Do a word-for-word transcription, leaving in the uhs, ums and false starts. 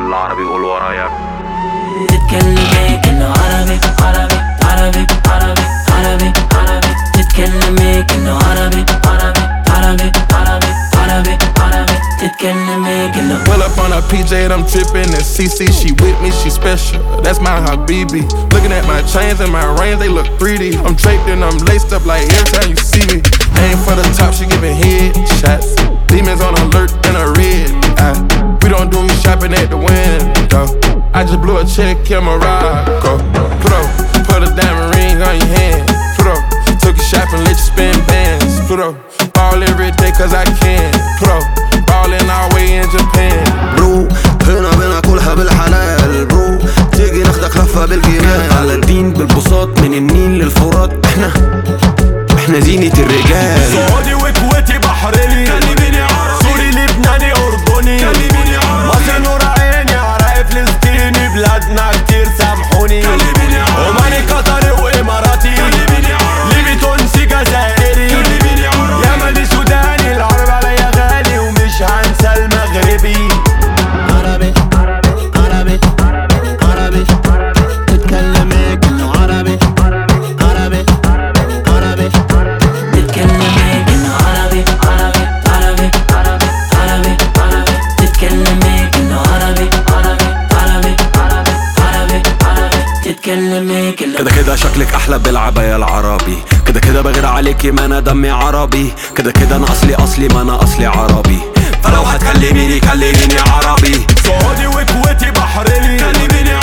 بالعربي قول ورايا. تتكلمي كأنه عربي عربي عربي عربي عربي عربي تتكلمي كأنه عربي عربي عربي عربي عربي عربي تتكلمي كأنه. Pull up on a P J and I'm trippin', and C C she with me, she special, that's my habibi. Looking at my chains and my rings, they look three D. I'm draped and I'm laced up like every time you see me. Aim for the top, she giving head shots. Demons on alert in a red eye. We don't do shopping at the window. I just blew a check in Morocco. Put up, put a diamond ring on your hand. Put up, took a shot and let you spin bands. Put up, ball every day cause I can. Put up, ballin' all way in Japan. برو هنا بناكلها بالحلال برو، تيجي ناخدك لفة بالجمال. على الدين بالبساط من النيل للفرات، احنا احنا زينة الرجال. سعودي وكويتي بحريني، كلميني عربي. سوري لبناني أردني، كلميني عربي. مصر نور عيني، عراقي فلسطيني، بلادنا كتير سامحوني. كلميني عربي. عماني قطري وإماراتي، كلميني عربي. ليبي تونسي جزائري، كلميني عربي. يمني سوداني، العرب عليا غالي ومش هنسى المغربي. عربي عربي عربي تتكلمي كأنه عربي عربي عربي تتكلمي كأنه عربي عربي عربي عربي عربي عربي تتكلمي كأنه عربي عربي عربي عربي عربي عربي تتكلمي كأنه. كده كده شكلك احلى بالعباية العربي، كده كده بغير عليكي ما انا دمي عربي، كده كده انا اصلي اصلي ما انا اصلي عربي، فلو هتكلميني كلميني عربي. سعودي وكويتي بحريني، كلميني